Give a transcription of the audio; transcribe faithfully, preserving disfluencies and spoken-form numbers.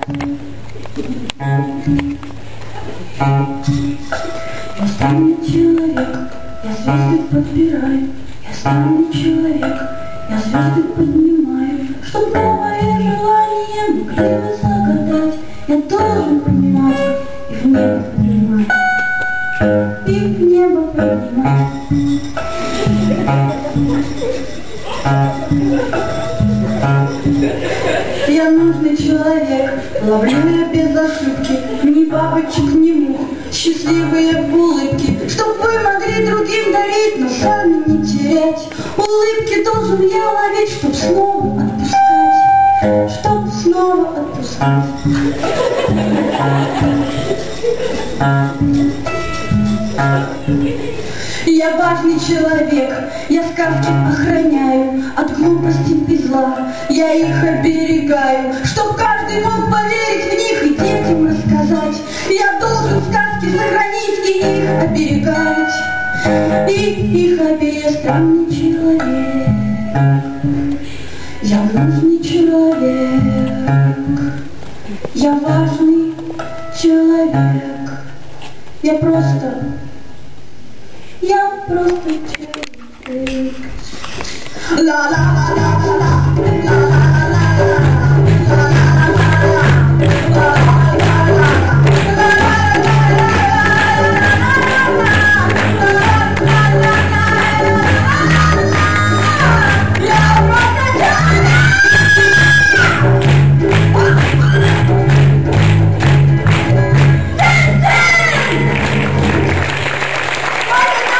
Я странный человек, я звезды подбираю. Я странный человек, я звезды поднимаю. Чтоб новое желание могли загадать, я должен понимать и в небо поднимать, и в небо поднимать. Я нужный человек, ловлю я без ошибки ни бабочек, ни мух, счастливые улыбки, чтоб вы могли другим дарить, но сами не терять. Улыбки должен я ловить, чтоб снова отпускать, чтоб снова отпускать. Я важный человек, я сказки охраняю от глупости и зла, я их оберегаю, чтоб каждый мог поверить в них и детям рассказать. Я должен сказки сохранить и их оберегать, и их оберегать. Я странный человек, я нужный человек, я важный человек, я просто Я просто человек. La la la la la la.